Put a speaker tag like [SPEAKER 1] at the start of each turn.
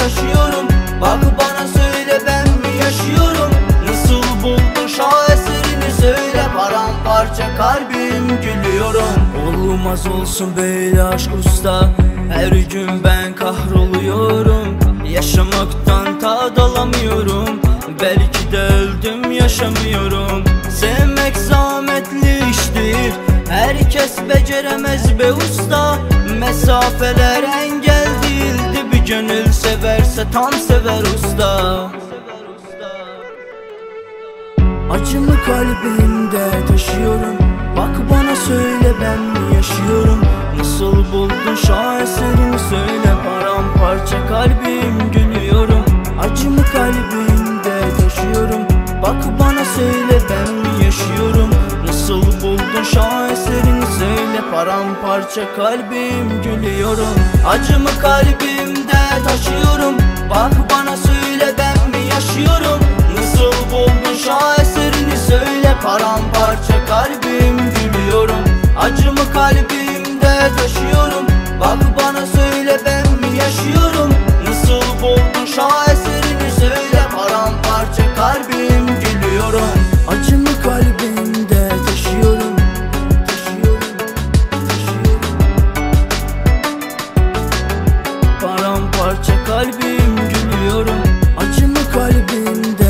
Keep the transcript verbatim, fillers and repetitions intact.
[SPEAKER 1] taşıyorum. Bak bana söyle, ben mi yaşıyorum? Nasıl buldun şaheserini söyle. Paramparça kalbim gülüyorum. Olmaz olsun böyle aşk usta, her gün ben kahroluyorum. Yaşamaktan tad alamıyorum, belki de öldüm yaşamıyorum. Sevmek zahmetli iştir, herkes beceremez be usta. Mesafeler engel değildi, bir gönül severse tam sever usta. Acımı kalbimde taşıyorum. Bak bana söyle, ben mi yaşıyorum? Nasıl buldun şaheserini söyle. Paramparça kalbim gülüyorum. Acımı kalbimde taşıyorum. Bak bana söyle, ben mi yaşıyorum? Nasıl buldun şaheserini söyle. Paramparça kalbim gülüyorum. Acımı kalbimde taşıyorum. Bak bana söyle, ben mi yaşıyorum? Nasıl buldun şaheserini söyle. Paramparça kalbim gülüyorum. Acımı kalbimde taşıyorum. Bak bana söyle, ben mi yaşıyorum? Nasıl buldun şaheserini söyle. Paramparça kalbim gülüyorum. Acımı kalbimde taşıyorum. Taşıyorum, taşıyorum. Paramparça kalbim gülüyorum. Acımı kalbimde